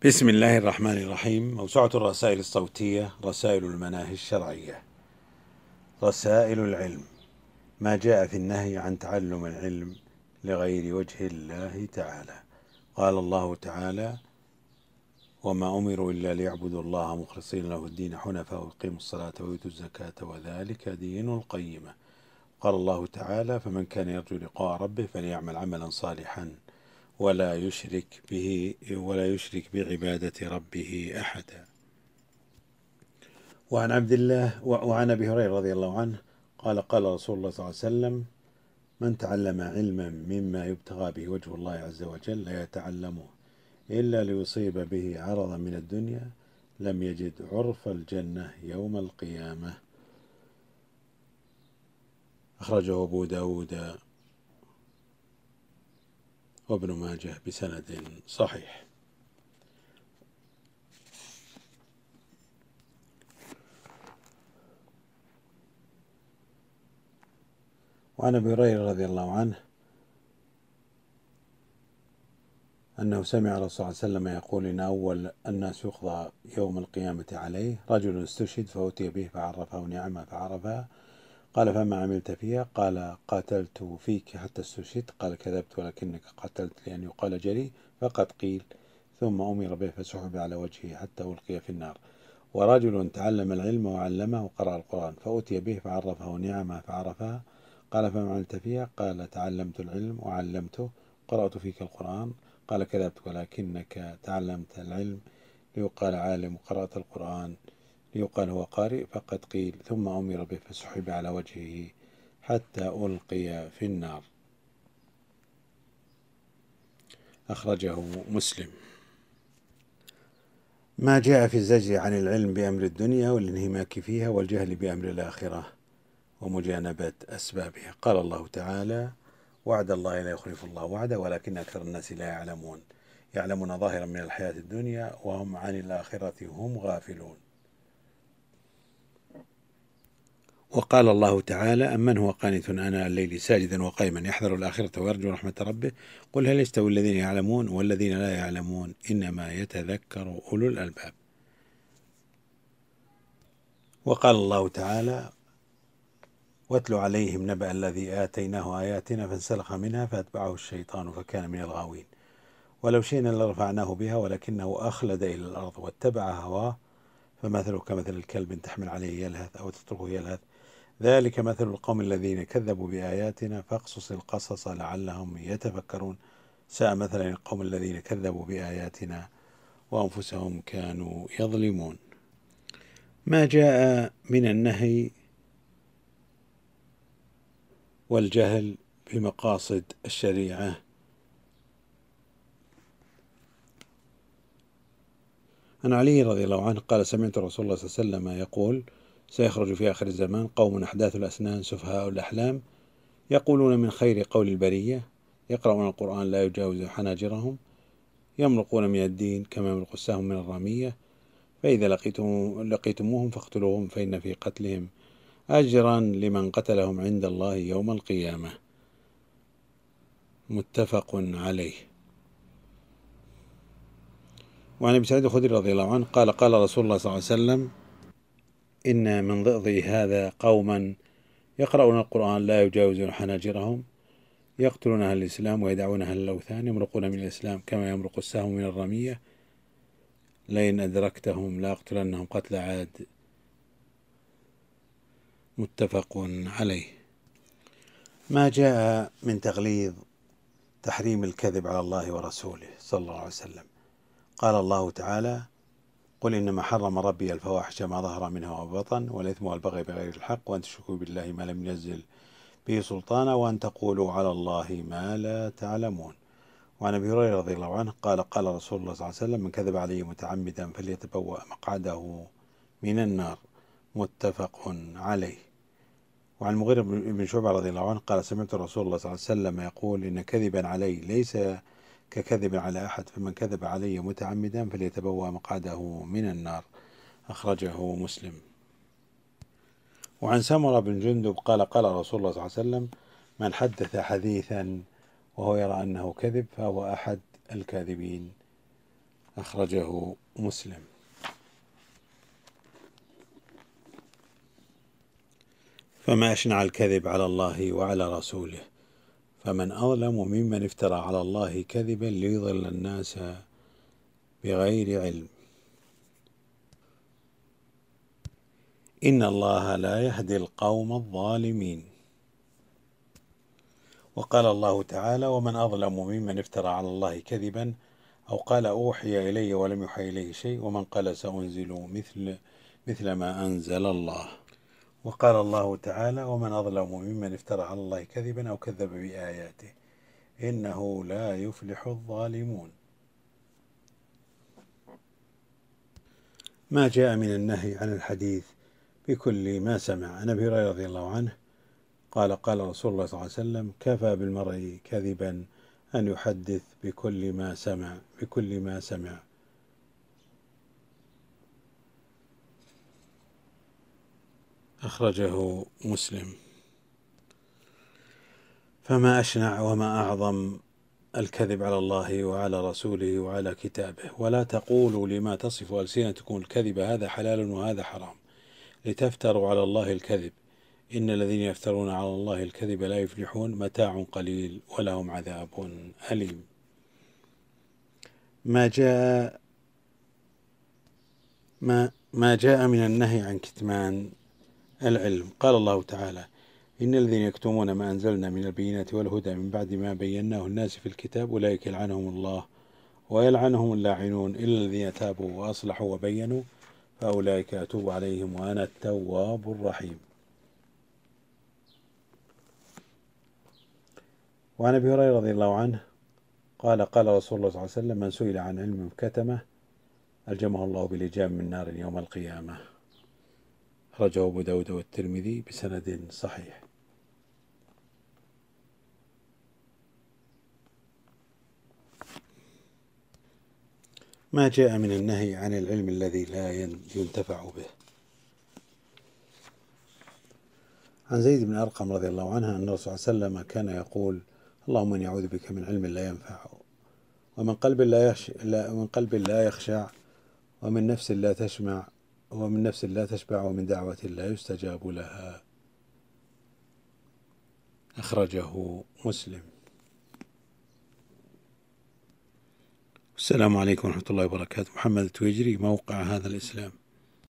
بسم الله الرحمن الرحيم. موسوعة الرسائل الصوتية، رسائل المناهج الشرعية. رسائل العلم: ما جاء في النهي عن تعلم العلم لغير وجه الله تعالى. قال الله تعالى: وما أمروا إلا ليعبدوا الله مخلصين له الدين حنفاء ويقيموا الصلاة ويؤتوا الزكاة وذلك دين القيمة. قال الله تعالى: فمن كان يرجو لقاء ربه فليعمل عملا صالحا ولا يشرك بعبادة ربه أحدا. وعن أبي هريرة رضي الله عنه قال: قال رسول الله صلى الله عليه وسلم: من تعلم علما مما يبتغى به وجه الله عز وجل لا يتعلمه إلا ليصيب به عرضا من الدنيا لم يجد عرف الجنة يوم القيامة. أخرجه أبو داود وابن ماجه بسند صحيح. وعن أبي هريرة رضي الله عنه أنه سمع الرسول صلى الله عليه وسلم يقول: إن أول الناس يقضى يوم القيامة عليه رجل استشهد فأتي به فعرفه نعمة فعرفها، قال: فما عملت فيها؟ قال: قاتلت فيك حتى استشهدت. قال: كذبت ولكنك قتلت لأن يقال جري، فقد قيل. ثم أمر به فسحب على وجهه حتى ألقي في النار. ورجل تعلم العلم وعلمه وقرأ القرآن فأتي به فعرفه نعمة فعرفها، قال: فما عملت فيها؟ قال: تعلمت العلم وعلمته، قرأت فيك القرآن. قال: كذبت ولكنك تعلمت العلم ليقال عالم وقرأت القرآن ليقال هو قارئ، فقد قيل. ثم أمر به فسحب على وجهه حتى ألقي في النار. أخرجه مسلم. ما جاء في الزجر عن العلم بأمر الدنيا والانهماك فيها والجهل بأمر الآخرة ومجانبة أسبابها. قال الله تعالى: وعد الله لا يخلف الله وعده ولكن أكثر الناس لا يعلمون، يعلمون ظاهرا من الحياة الدنيا وهم عن الآخرة هم غافلون. وقال الله تعالى: أمن هو قانت آناء الليل ساجدا وقائما يحذر الآخرة ويرجو رحمة ربه قل هل يستوي الذين يعلمون والذين لا يعلمون إنما يتذكر أولو الألباب. وقال الله تعالى: واتل عليهم نبأ الذي آتيناه آياتنا فانسلخ منها فأتبعه الشيطان فكان من الغاوين ولو شئنا لرفعناه بها ولكنه أخلد إلى الأرض واتبع هواه فمثله كمثل الكلب إن تحمل عليه يلهث أو تتركه يلهث ذلك مثل القوم الذين كذبوا بآياتنا فاقصص القصص لعلهم يتفكرون ساء مثلا القوم الذين كذبوا بآياتنا وأنفسهم كانوا يظلمون. ما جاء من النهي والجهل بمقاصد الشريعة. عن علي رضي الله عنه قال: سمعت رسول الله صلى الله عليه وسلم يقول: سيخرج في آخر الزمان قوم أحداث الأسنان سفهاء الأحلام يقولون من خير قول البرية يقرؤون القرآن لا يجاوز حناجرهم يمرقون من الدين كما يمرق السهم من الرمية فإذا لقيتموهم فاقتلوهم فإن في قتلهم أجرا لمن قتلهم عند الله يوم القيامة. متفق عليه. وعن ابي سعيد الخدري رضي الله عنه قال: قال رسول الله صلى الله عليه وسلم: إن من ضئض هذا قوما يقرؤون القرآن لا يجاوزون حناجرهم يقتلون أهل الإسلام ويدعون أهل الأوثان يمرقون من الإسلام كما يمرق السهم من الرمية لئن أدركتهم لأقتلنهم قتل عاد. متفق عليه. ما جاء من تغليظ تحريم الكذب على الله ورسوله صلى الله عليه وسلم. قال الله تعالى: قل إنما حرم ربي الفواحش ما ظهر منها وبطن والإثم والبغي بغير الحق وأن تشركوا بالله ما لم ينزل به سلطانا وأن تقولوا على الله ما لا تعلمون. وعن أبي هريرة رضي الله عنه قال: قال رسول الله صلى الله عليه وسلم: من كذب علي متعمدا فليتبوأ مقعده من النار. متفق عليه. وعن المغيرة بن شعبة رضي الله عنه قال: سمعت رسول الله صلى الله عليه وسلم يقول: إن كذبا علي ليس ككذب على أحد فمن كذب علي متعمدا فليتبوأ مقعده من النار. أخرجه مسلم. وعن سمرة بن جندب قال: قال رسول الله صلى الله عليه وسلم: من حدث حديثا وهو يرى أنه كذب فهو أحد الكاذبين. أخرجه مسلم. فما أشنع الكذب على الله وعلى رسوله، فمن أظلم ممن افترى على الله كذبا ليضل الناس بغير علم، إن الله لا يهدي القوم الظالمين. وقال الله تعالى: ومن أظلم ممن افترى على الله كذبا أو قال أوحي إلي ولم يوحى إليه شيء ومن قال سأنزل مثل ما أنزل الله. وقال الله تعالى: ومن أظلم ممن افترى على الله كذبا أو كذب بآياته إنه لا يفلح الظالمون. ما جاء من النهي عن الحديث بكل ما سمع. عن أبي هريرة رضي الله عنه قال: قال رسول الله صلى الله عليه وسلم: كفى بالمرء كذبا أن يحدث بكل ما سمع. أخرجه مسلم. فما أشنع وما أعظم الكذب على الله وعلى رسوله وعلى كتابه. ولا تقولوا لما تصف ألسنتكم الكذب هذا حلال وهذا حرام لتفتروا على الله الكذب إن الذين يفترون على الله الكذب لا يفلحون، متاع قليل ولهم عذاب أليم. ما جاء من النهي عن كتمان العلم. قال الله تعالى: إن الذين يكتمون ما أنزلنا من البينات والهدى من بعد ما بيناه الناس في الكتاب أولئك يلعنهم الله ويلعنهم اللاعنون إلا الذين تابوا وأصلحوا وبينوا فأولئك أتوب عليهم وأنا التواب الرحيم. وعن أبي هريرة رضي الله عنه قال: قال رسول الله صلى الله عليه وسلم: من سئل عن علم كتمه ألجمه الله بلجام من نار يوم القيامة. أخرجه أبو داود والترمذي بسند صحيح. ما جاء من النهي عن العلم الذي لا ينتفع به. عن زيد بن أرقم رضي الله عنه أن الرسول صلى الله عليه وسلم كان يقول: اللهم إني أعوذ بك من علم لا ينفع ومن قلب لا يخشع ومن نفس لا تشبع ومن دعوة لا يستجاب لها. أخرجه مسلم. السلام عليكم ورحمة الله وبركاته. محمد التويجري، موقع هذا الإسلام.